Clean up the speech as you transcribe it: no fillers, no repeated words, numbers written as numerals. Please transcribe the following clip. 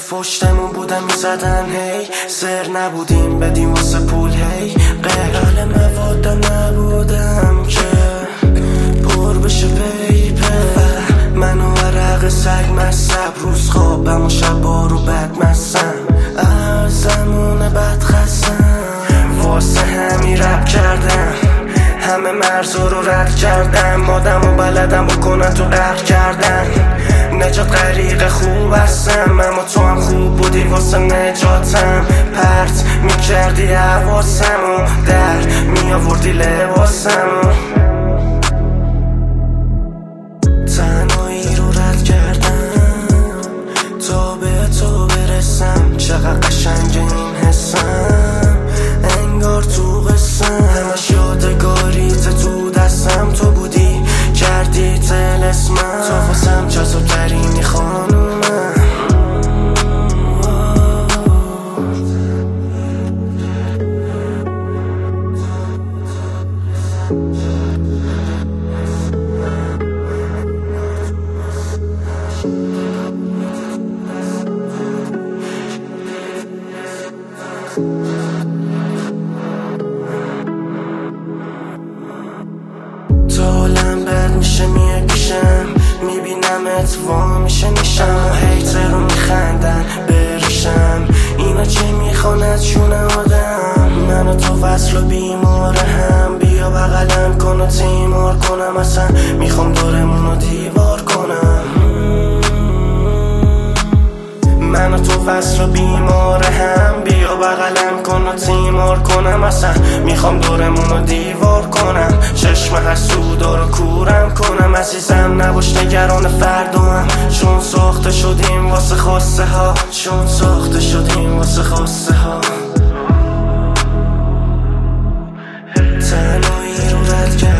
پشتمون بودم میزدن هی سر نبودیم بدیم واسه پول هی قهرال مواد نبودم که پر بشه پیپر من و عرق سگ مصب روز خوابم و شبا رو بد مسم از زمان بد خستم واسه همی رب کردم همه مرزا رو رد کردم مادم و بلدم بکنن تو غرق کردن نجات غریق خوب هستم اما تو هم خوب بودی واسه نجاتم پرت میکردی حواسم و در میآوردی لباسم تنهایی رو رد کردم تا به تو برسم چقدر قشنگ این حسم انگار تو قسم همش یادگاریت تو دستم تو بودی کردی طلسمم تو واسم جذاب ترینی خانومم حالم بد میشه میه پیشم میبینمت وا میشه نیشم و هیتر رو میخندن بریشم اینا چه میخوان از چونه آدم من و تو وصل و بیماره هم بیا بغلم کن و تیمار کنم اصلا میخوام دورمون رو دیوار کنم من و تو وصل و بیماره هم بیا بغلم کن و تیمار کنم اصلا میخوام دورمون رو دیوار کنم چشم حسودا رو کورم کنم عزیزم نباش نگران فردام چون ساخته شدیم واسه خواسته ها چون ساخته شدیم واسه خواسته ها تنهایی رو رد کرد